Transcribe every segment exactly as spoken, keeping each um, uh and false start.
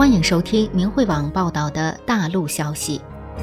欢迎收听明慧网报道的大陆消息。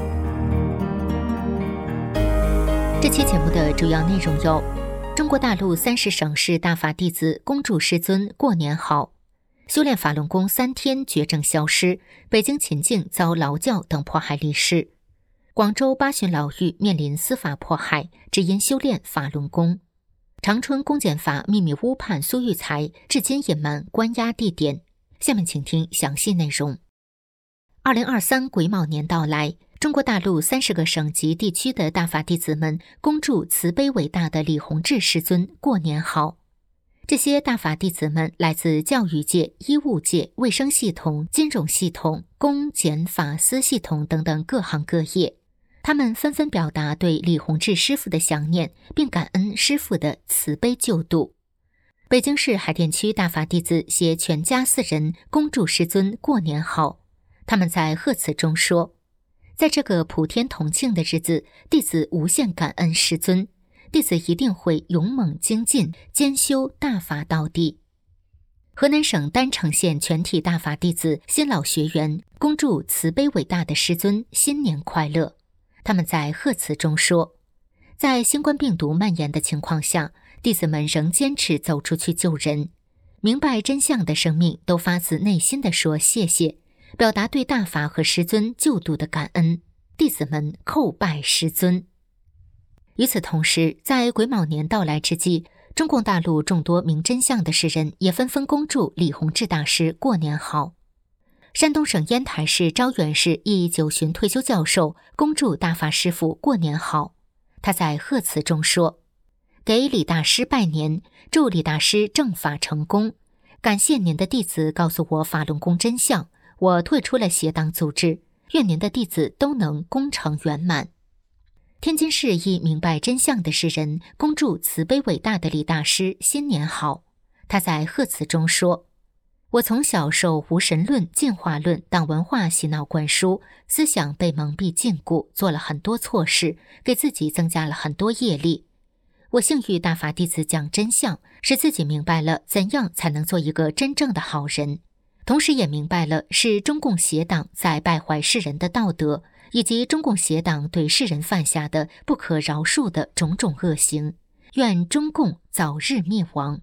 这期节目的主要内容有：中国大陆三十省市大法弟子恭祝师尊过年好；修炼法轮功三天绝症消失；北京秦境遭劳教等迫害历史；广州八旬牢狱面临司法迫害，只因修炼法轮功；长春公检法秘密乌判苏玉才，至今隐瞒关押地点。下面请听详细内容。二零二三癸卯年到来，中国大陆三十个省级地区的大法弟子们恭祝慈悲伟大的李洪志师尊过年好。这些大法弟子们来自教育界、医务界、卫生系统、金融系统、公检法司系统等等各行各业，他们纷纷表达对李洪志师父的想念，并感恩师父的慈悲救度。北京市海淀区大法弟子携全家四人恭祝师尊过年好。他们在贺词中说，在这个普天同庆的日子，弟子无限感恩师尊，弟子一定会勇猛精进，兼修大法到底。河南省郸城县全体大法弟子、新老学员恭祝慈悲伟大的师尊新年快乐。他们在贺词中说，在新冠病毒蔓延的情况下，弟子们仍坚持走出去救人，明白真相的生命都发自内心地说谢谢，表达对大法和师尊救度的感恩。弟子们叩拜师尊。与此同时，在癸卯年到来之际，中共大陆众多明真相的士人也纷纷恭祝李洪志大师过年好。山东省烟台市招远市一九旬退休教授恭祝大法师父过年好。他在贺词中说，给李大师拜年，祝李大师正法成功，感谢您的弟子告诉我法轮功真相，我退出了邪党组织，愿您的弟子都能功成圆满。天津市一明白真相的士人恭祝慈悲伟大的李大师新年好。他在贺词中说，我从小受无神论、进化论、党文化洗脑灌输，思想被蒙蔽禁锢，做了很多错事，给自己增加了很多业力。我幸遇大法弟子讲真相，使自己明白了怎样才能做一个真正的好人，同时也明白了是中共邪党在败坏世人的道德，以及中共邪党对世人犯下的不可饶恕的种种恶行。愿中共早日灭亡。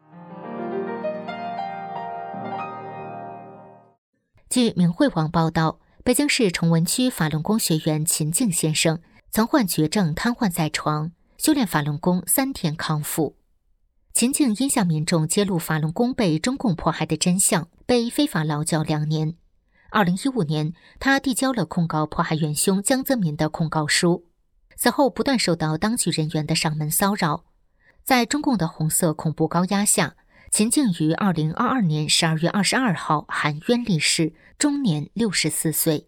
据明慧网报道，北京市崇文区法轮功学员秦静先生曾患绝症瘫痪在床，修炼法轮功三天康复。秦静因向民众揭露法轮功被中共迫害的真相，被非法劳教两年。二零一五年，他递交了控告迫害元凶江泽民的控告书。此后不断受到当局人员的上门骚扰。在中共的红色恐怖高压下，秦静于二零二二年十二月二十二号含冤离世，终年六十四岁。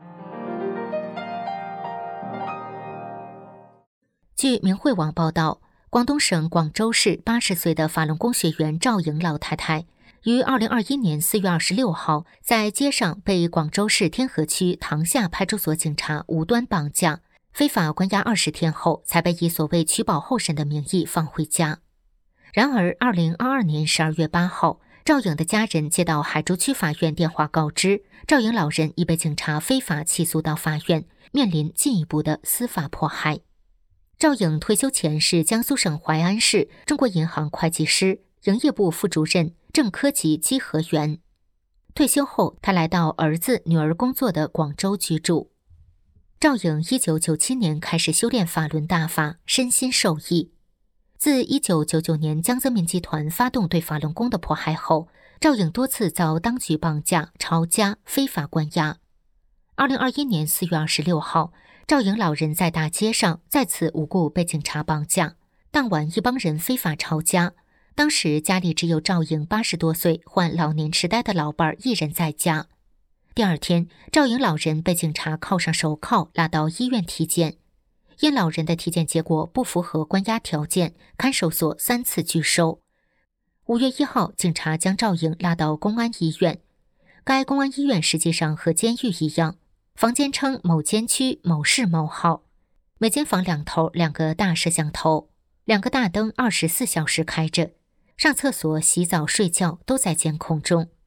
据明慧网报道，广东省广州市八十岁的法轮功学员赵颖老太太于二零二一年四月二十六号在街上被广州市天河区塘下派出所警察无端绑架，非法关押二十天后，才被以所谓取保候审的名义放回家。然而二零二二年十二月八号，赵颖的家人接到海珠区法院电话告知，赵颖老人已被警察非法起诉到法院，面临进一步的司法迫害。赵颖退休前是江苏省淮安市中国银行会计师、营业部副主任、正科级稽核员。退休后，他来到儿子、女儿工作的广州居住。赵颖一九九七年开始修炼法轮大法，身心受益。自一九九九年江泽民集团发动对法轮功的迫害后，赵颖多次遭当局绑架、抄家、非法关押。二零二一年四月二十六号，赵颖老人在大街上再次无故被警察绑架，当晚一帮人非法抄家。当时家里只有赵颖八十多岁患老年痴呆的老伴一人在家。第二天，赵颖老人被警察铐上手铐拉到医院体检，因老人的体检结果不符合关押条件，看守所三次拒收。五月一号，警察将赵颖拉到公安医院。该公安医院实际上和监狱一样，房间称某监区某市某号，每间房两头两个大摄像头，两个大灯二十四小时开着，上厕所、洗澡、睡觉都在监控中。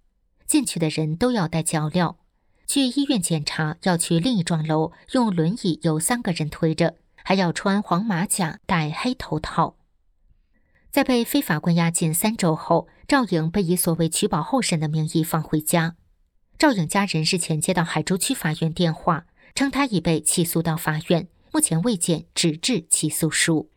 进去的人都要带脚镣。去医院检查要去另一幢楼，用轮椅由三个人推着，还要穿黄马甲，戴黑头套。在被非法关押近三周后，赵颖被以所谓取保候审的名义放回家。赵颖家人日前接到海珠区法院电话，称他已被起诉到法院，目前未见纸质起诉书。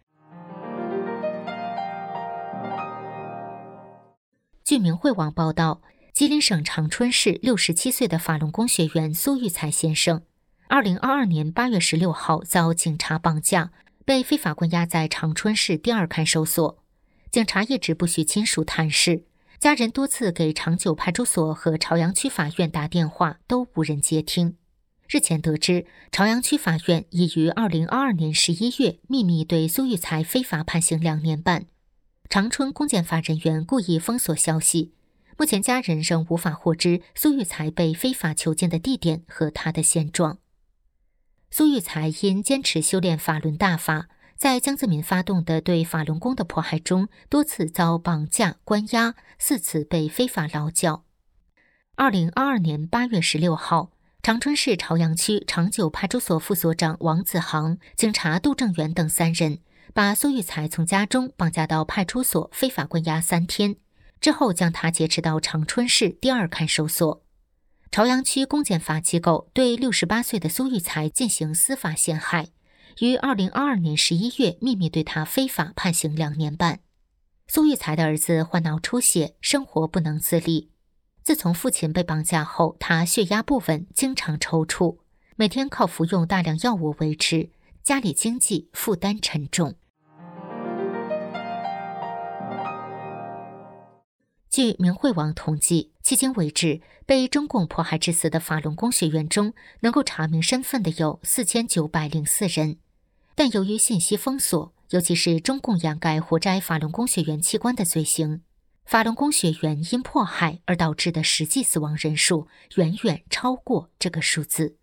据明慧网报道，吉林省长春市六十七岁的法轮功学员苏玉才先生，二零二二年八月十六号遭警察绑架，被非法关押在长春市第二看守所。警察一直不许亲属探视，家人多次给长久派出所和朝阳区法院打电话，都无人接听。日前得知，朝阳区法院已于二零二二年十一月秘密对苏玉才非法判刑两年半。长春公检法人员故意封锁消息，目前家人仍无法获知苏玉才被非法囚禁的地点和他的现状。苏玉才因坚持修炼法轮大法，在江泽民发动的对法轮功的迫害中，多次遭绑架、关押，四次被非法劳教。二零二二年八月十六号，长春市朝阳区长久派出所副所长王子航、警察杜正元等三人，把苏玉才从家中绑架到派出所，非法关押三天，之后将他劫持到长春市第二看守所。朝阳区公检法机构对六十八岁的苏玉才进行司法陷害，于二零二二年十一月秘密对他非法判刑两年半。苏玉才的儿子患脑出血，生活不能自理。自从父亲被绑架后，他血压不稳，经常抽搐，每天靠服用大量药物维持，家里经济负担沉重。据明慧网统计，迄今为止，被中共迫害致死的法轮功学员中，能够查明身份的有四千九百零四人。但由于信息封锁，尤其是中共掩盖活摘法轮功学员器官的罪行，法轮功学员因迫害而导致的实际死亡人数远远超过这个数字。